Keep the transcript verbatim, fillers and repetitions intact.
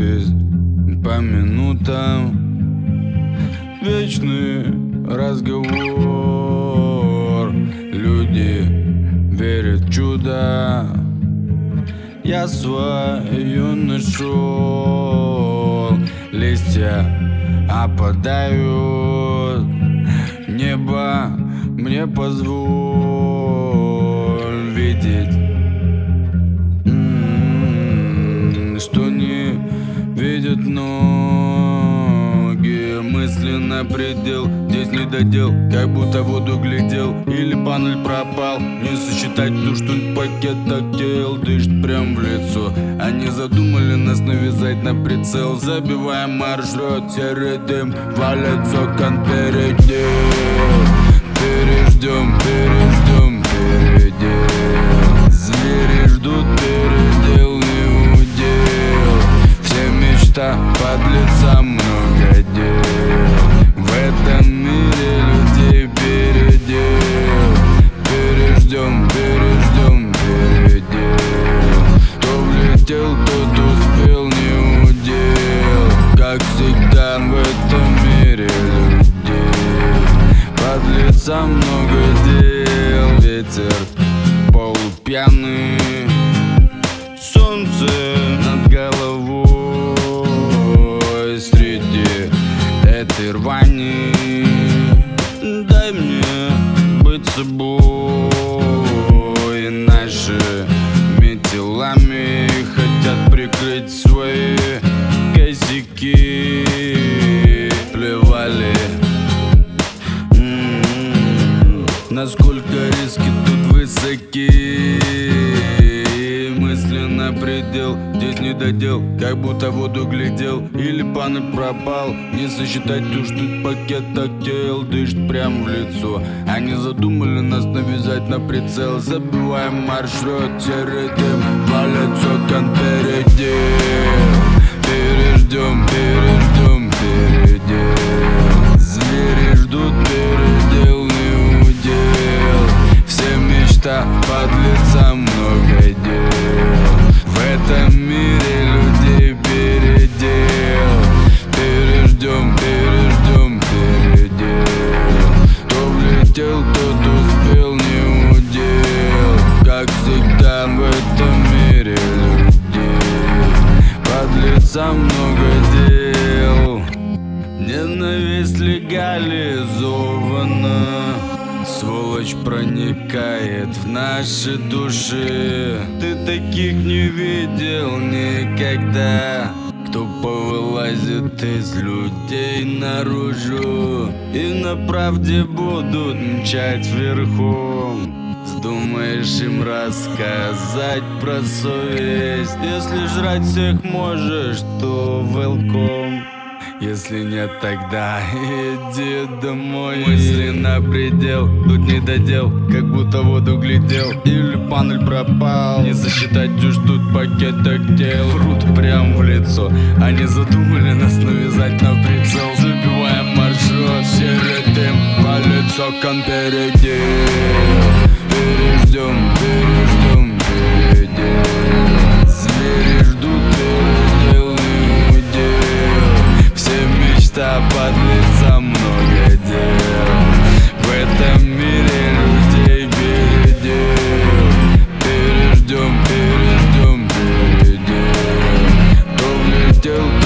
запись по минутам, вечный разговор. Люди верят в чудо, я свою нашел. Листья опадают, небо мне позволь видеть, м-м-м, что не видят ноги. Мысли на предел, здесь не додел, как будто воду глядел. Или панель пропал, не сосчитать то, что пакет так тел. Дышит прям в лицо, они задумали нас навязать на прицел. Забиваем маршрут, серый дым валит с окон впереди. Переждем, переждем, передел. Звери ждут передел, не удел. Все мечта подлеца, много дел. В этом мире людей передел. Переждем, переждем, передел. Кто влетел, тот успел, не удел. Как всегда в этом мире людей подлеца, много дел. Ветер полупьяный, солнце над головой. Среди этой рвани дай мне быть собой. Нашими телами хотят прикрыть свои косяки. Плевали, м-м-м, насколько риски тут высоки. Мысли на предел, здесь не додел, как будто воду глядел. Или панель пропал, не сосчитать то, что пакет так тел. Дышит прям в лицо, они задумали нас навязать на прицел. Забиваем маршрут, серый дым валит с окон впереди. Переждем, переждем, передел. Звери ждут передел, не удел. Все мечта подлеца, много дел. В этом мире людей передел. Переждем, переждем, передел. Кто влетел, тот успел, не удел. Как всегда в этом мире людей подлеца, много дел. Ненависть легализована, сволочь проникает в наши души. Ты таких не видел никогда, кто повылазит из людей наружу и на правде будут мчать верхом. Вздумаешь им рассказать про совесть? Если жрать всех можешь, то welcome. Если нет, тогда иди домой. Мысли на предел, тут не додел, как будто воду глядел. Или панель пропал, не засчитать уж тут пакет так тел. Врут прям в лицо, они задумали нас навязать на прицел. Забиваем маршрут, серый дым валит с окон впереди. Переждем, переждем, передел. Звери ждут передел, не удел. Все мечта подлеца, много дел. В этом мире людей передел. Переждем, переждем, передел. Кто влетел,